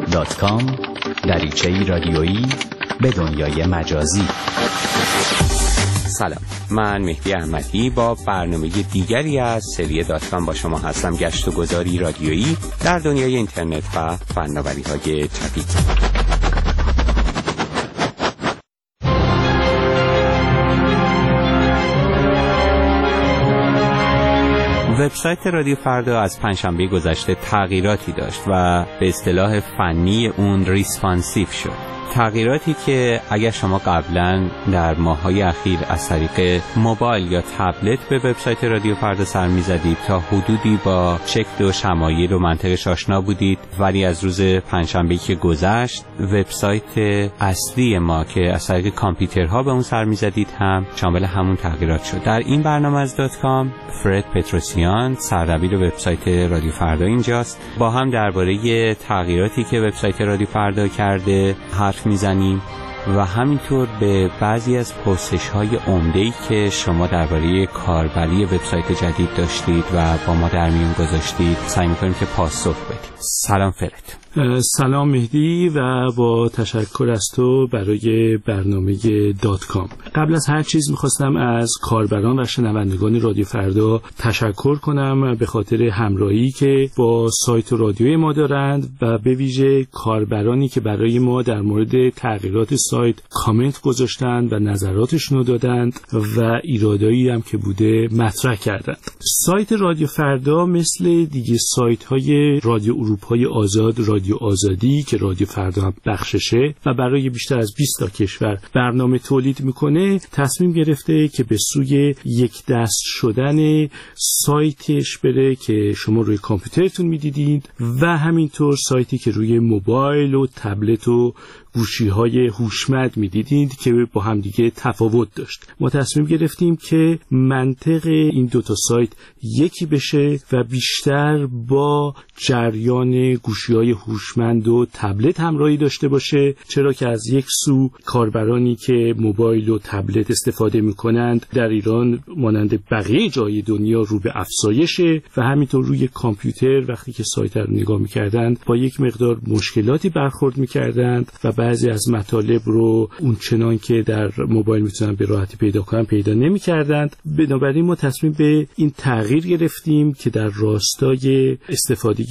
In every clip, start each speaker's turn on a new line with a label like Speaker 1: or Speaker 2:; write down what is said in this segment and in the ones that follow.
Speaker 1: facebook.com دریچه‌ای رادیویی به دنیای مجازی.
Speaker 2: سلام، من مهدی احمدی با برنامه دیگری از سری .com با شما هستم. گشت و گذاری رادیویی در دنیای اینترنت و فناوری‌های جدید. وبسایت رادیو فردا از پنجشنبه گذشته تغییراتی داشت و به اصطلاح فنی اون ریسپانسیو شد. تغییراتی که اگر شما قبلا در ماه‌های اخیر از طریق موبایل یا تبلت به وبسایت رادیو فردا سر می‌زدید تا حدودی با شکل و شمایل و منطقش آشنا بودید، ولی از روز پنجشنبه که گذشت وبسایت اصلی ما که از طریق کامپیوترها به اون سر می‌زدید هم شامل همون تغییرات شد. در این برنامه از .com فرد پتروسیان سردبیر وبسایت رادیو فردا اینجاست. با هم درباره تغییراتی که وبسایت رادیو فردا کرده حرف میزنیم و همینطور به بعضی از پرسش‌های عمده‌ای که شما درباره کاربری وبسایت جدید داشتید و با ما در میون گذاشتید سعی می‌کنیم که پاسخ بدیم. سلام فرد.
Speaker 3: سلام مهدی و با تشکر از تو برای برنامه .com. قبل از هر چیز میخواستم از کاربران و شنوندگان رادیو فردا تشکر کنم به خاطر همراهی که با سایت رادیوی ما دارند و به ویژه کاربرانی که برای ما در مورد تغییرات سایت کامنت گذاشتند و نظراتشون دادند و ایرادایی هم که بوده مطرح کردند. سایت رادیو فردا مثل دیگه سایت های رادیو اروپای آزاد، رادیو آزادی که رادیو فردا هم بخششه و برای بیشتر از 20 تا کشور برنامه تولید میکنه، تصمیم گرفته که به سوی یک دست شدن سایتش بره که شما روی کامپیوترتون میدیدید و همینطور سایتی که روی موبایل و تبلت و گوشی‌های هوشمند می‌دیدید که با هم دیگه تفاوت داشت. ما تصمیم گرفتیم که منطق این دوتا سایت یکی بشه و بیشتر با جریان گوشی‌های هوشمند و تبلت همراهی داشته باشه، چرا که از یک سو کاربرانی که موبایل و تبلت استفاده می‌کنند در ایران مانند بقیه جای دنیا رو به افزایشه و همینطور روی کامپیوتر وقتی که سایت رو نگاه می‌کردند با یک مقدار مشکلاتی برخورد می‌کردند و بعضی از مطالب رو اون چنان که در موبایل میتونن به راحتی پیدا کنن پیدا نمی‌کردند. بنابراین ما تصمیم به این تغییر گرفتیم که در راستای استفاده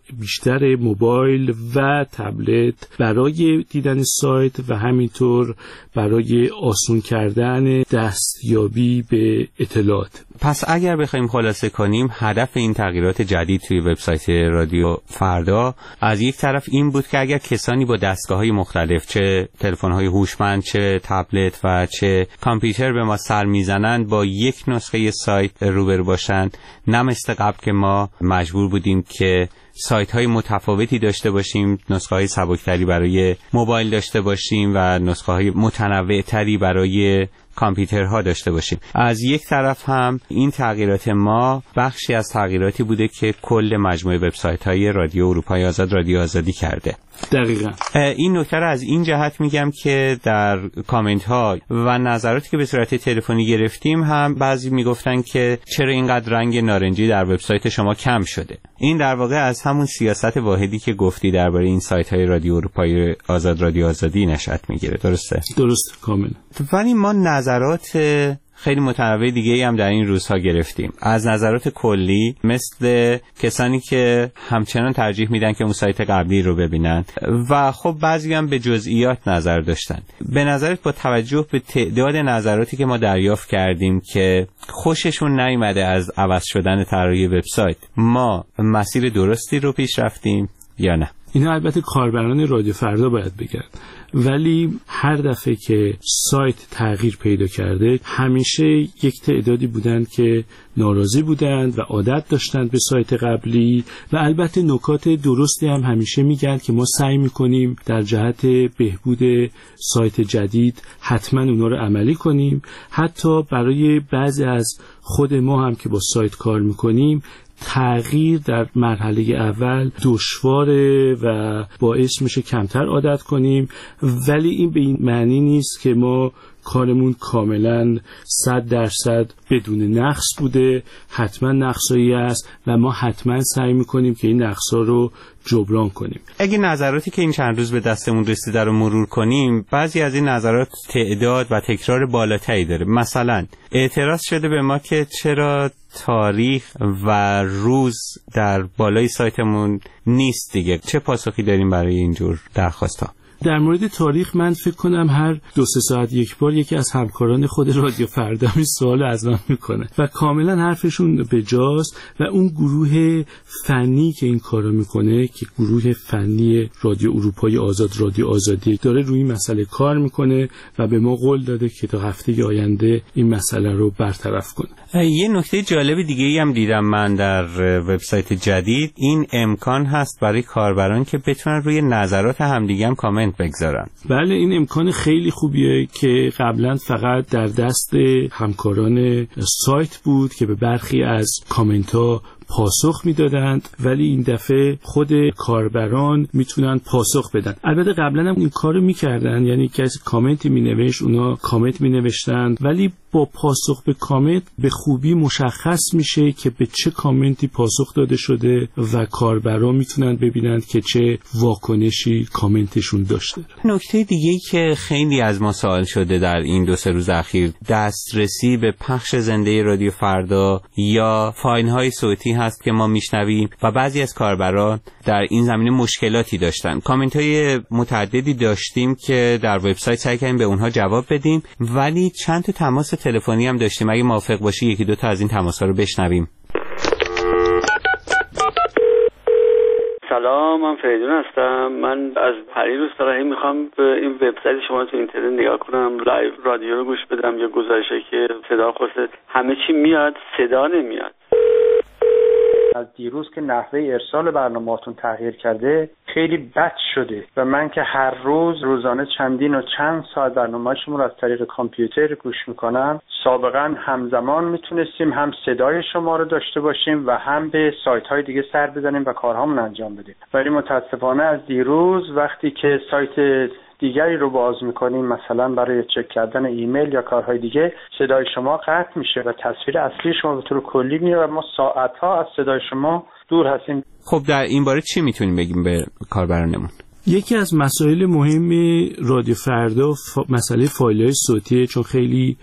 Speaker 3: بیشتر موبایل و تبلت برای دیدن سایت و همینطور برای آسون کردن دستیابی به اطلاعات.
Speaker 2: پس اگر بخوایم خلاصه کنیم، هدف این تغییرات جدید توی وبسایت رادیو فردا از یک طرف این بود که اگر کسانی با دستگاه‌های مختلف، چه تلفن‌های هوشمند، چه تبلت و چه کامپیوتر به ما سر میزنند، با یک نسخه سایت روبرو باشند، نه مثل قبل که ما مجبور بودیم که سایت‌های متفاوتی داشته باشیم، نسخه‌های سبکتری برای موبایل داشته باشیم و نسخه‌های متنوع‌تری برای کامپیوترها داشته باشیم. از یک طرف هم این تغییرات ما بخشی از تغییراتی بوده که کل مجموعه وبسایت‌های رادیو اروپای آزاد، رادیو آزادی کرده.
Speaker 3: دقیقاً
Speaker 2: این نکته رو از این جهت میگم که در کامنت ها و نظراتی که به صورت تلفنی گرفتیم هم بعضی میگفتن که چرا اینقدر رنگ نارنجی در وبسایت شما کم شده. این در واقع از همون سیاست واحدی که گفتی درباره این سایت های رادیو اروپای آزاد، رادیو آزادی نشأت میگیره. درسته؟
Speaker 3: درست، کامل.
Speaker 2: ولی ما نظرات خیلی متنوع دیگه هم در این روزها گرفتیم. از نظرات کلی مثل کسانی که همچنان ترجیح میدن که اون سایت قبلی رو ببینن و خب بعضی هم به جزئیات نظر داشتن. به نظرت با توجه به تعداد نظراتی که ما دریافت کردیم که خوششون نیامده از عوض شدن طراحی وبسایت، ما مسیر درستی رو پیش رفتیم یا نه؟
Speaker 3: اینا البته کاربران رادیو فردا باید بگن، ولی هر دفعه که سایت تغییر پیدا کرده همیشه یک تعدادی بودند که ناراضی بودند و عادت داشتند به سایت قبلی و البته نکات درستی هم همیشه میگن که ما سعی میکنیم در جهت بهبود سایت جدید حتما اونا رو عملی کنیم. حتی برای بعضی از خود ما هم که با سایت کار میکنیم تغییر در مرحله اول دشواره و باعث میشه کمتر عادت کنیم، ولی این به این معنی نیست که ما کارمون کاملا 100% بدون نقص بوده. حتما نقصایی است و ما حتما سعی میکنیم که این نقصا رو جبران کنیم.
Speaker 2: اگه نظراتی که این چند روز به دستمون رسیده رو مرور کنیم، بعضی از این نظرات تعداد و تکرار بالاتری داره. مثلا اعتراض شده به ما که چرا تاریخ و روز در بالای سایتمون نیست دیگه. چه پاسخی داریم برای اینجور درخواست‌ها؟
Speaker 3: در مورد تاریخ من فکر کنم هر 2-3 ساعت یک بار یکی از همکاران خود رادیو فردا این سوال از من میکنه و کاملا حرفشون به جاست و اون گروه فنی که این کارو میکنه که گروه فنی رادیو اروپای آزاد، رادیو آزادی، داره روی این مسئله کار میکنه و به ما قول داده که تا هفته آینده این مسئله رو برطرف کنه.
Speaker 2: یه نکته جالب دیگه ای هم دیدم من در وبسایت جدید، این امکان هست برای کاربران که بتونن روی نظرات همدیگه هم کامنت بگذارن.
Speaker 3: بله، این امکان خیلی خوبیه که قبلا فقط در دست همکاران سایت بود که به برخی از کامنت ها پاسخ میدادند، ولی این دفعه خود کاربران میتونن پاسخ بدن. البته قبلا هم این کارو میکردن، یعنی کسی کامنتی مینوشت اونا کامنت مینوشتند، ولی با پاسخ به کامنت به خوبی مشخص میشه که به چه کامنتی پاسخ داده شده و کاربران میتونن ببینند که چه واکنشی کامنتشون داشته.
Speaker 2: نکته دیگه‌ای که خیلی از ما سوال شده در این 2-3 روز اخیر، دسترسی به پخش زنده رادیو فردا یا فایل‌های صوتی هست که ما میشنویم و بعضی از کاربران در این زمینه مشکلاتی داشتن. کامنت‌های متعددی داشتیم که در وبسایت سعی کردیم به اونها جواب بدیم، ولی چند تا تماس تلفنی هم داشتیم. اگه موافق باشی 1-2 تا از این تماس‌ها رو بشنویم.
Speaker 4: سلام، من فریدون هستم. من از پریروز تا میخوام به این وبسایت شما تو اینترنت نگاه کنم، لایو رادیو رو گوش بدم یا گزارشایی که صدا خورده، همه چی میاد، صدا نمیاد.
Speaker 5: از دیروز که نحوه ارسال برنامه‌تون تغییر کرده خیلی بد شده و من که هر روزانه چندین و چند ساعت برنامه شما رو از طریق کامپیوتر گوش میکنم، سابقا همزمان میتونستیم هم صدای شما رو داشته باشیم و هم به سایت های دیگه سر بزنیم و کارهامون انجام بدیم، ولی متاسفانه از دیروز وقتی که سایت دیگری رو باز میکنیم، مثلا برای چک کردن ایمیل یا کارهای دیگه، صدای شما قطع میشه و تصویر اصلی شما به طور کلی میره و ما ساعتها از صدای شما دور هستیم.
Speaker 2: خب در این باره چی میتونیم بگیم به کاربرانمون؟
Speaker 3: یکی از مسائل مهم رادیو فردا مسئله فایل‌های صوتیه، چون خیلی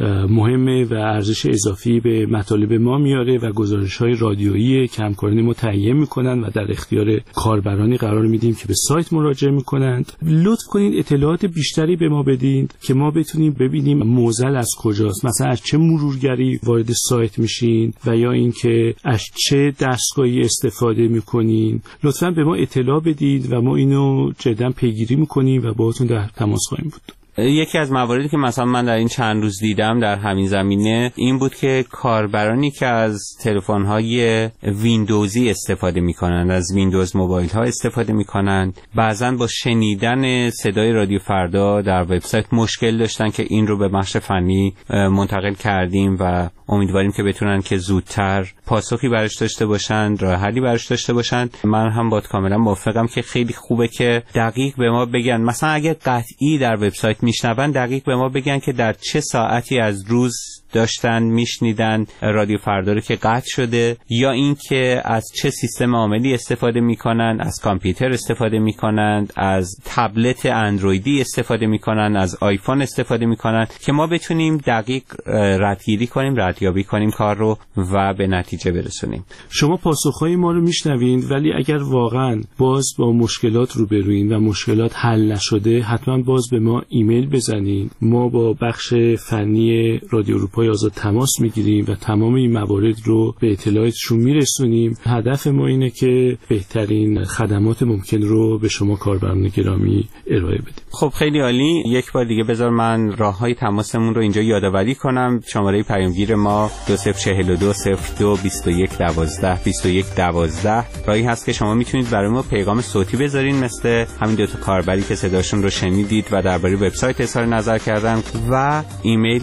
Speaker 3: مهمه و ارزش اضافی به مطالب ما میاره و گزارش‌های رادیویی که همکاران ما تهیه میکنن و در اختیار کاربرانی قرار میدیم که به سایت مراجعه میکنند. لطف کنید اطلاعات بیشتری به ما بدین که ما بتونیم ببینیم معضل از کجاست، مثلا از چه مرورگری وارد سایت میشین و یا اینکه از چه دستگاهی استفاده میکنین. لطفاً به ما اطلاع بدید و ما اینو جدا پیگیری میکنیم و باهاتون در تماس خواهیم بود.
Speaker 2: یکی از مواردی که مثلا من در این چند روز دیدم در همین زمینه این بود که کاربرانی که از تلفن‌های ویندوزی استفاده می‌کنند، از ویندوز موبایل ها استفاده می‌کنند، بعضاً با شنیدن صدای رادیو فردا در وبسایت مشکل داشتن که این رو به بخش فنی منتقل کردیم و امیدواریم که بتونن که زودتر پاسخی براش داشته باشن، راه حلی براش داشته باشن. من هم با کاملا موافقم که خیلی خوبه که دقیق به ما بگن، مثلا اگه قطعی در وبسایت میشنون دقیق به ما بگن که در چه ساعتی از روز داشتن میشنیدن رادیو فردا رو که قطع شده، یا اینکه از چه سیستم عاملی استفاده میکنن، از کامپیوتر استفاده میکنن، از تبلت اندرویدی استفاده میکنن، از آیفون استفاده میکنن، که ما بتونیم دقیق ردگیری کنیم، ردیابی کنیم کار رو و به نتیجه برسونیم.
Speaker 3: شما پاسخهای ما رو میشنوین، ولی اگر واقعا باز با مشکلات روبروین و مشکلات حل نشده، حتما باز به ما ایمیل بزنین. ما با بخش فنی رادیو اروپای آزاد تماس میگیریم و تمام این موارد رو به اطلاعاتشون میرسونیم. هدف ما اینه که بهترین خدمات ممکن رو به شما کاربران گرامی ارائه بدیم.
Speaker 2: خب خیلی عالی. یک بار دیگه بذار من راههای تماسمون رو اینجا یادآوری کنم. شماره پیامگیر ما 2042 02 21 12 21 12 راهی هست که شما میتونید برای ما پیغام صوتی بذارین، مثل همین دو تا کاربری که صداشون رو شنیدید و درباره وبسایت اظهار نظر کردن، و ایمیل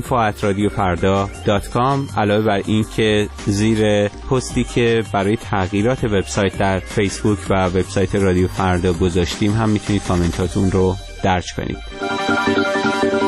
Speaker 2: info@radiofarda.com. علاوه بر این که زیر پستی که برای تغییرات وبسایت در فیسبوک و وبسایت رادیو فردا گذاشتیم هم میتونید کامنتاتون رو درج کنید.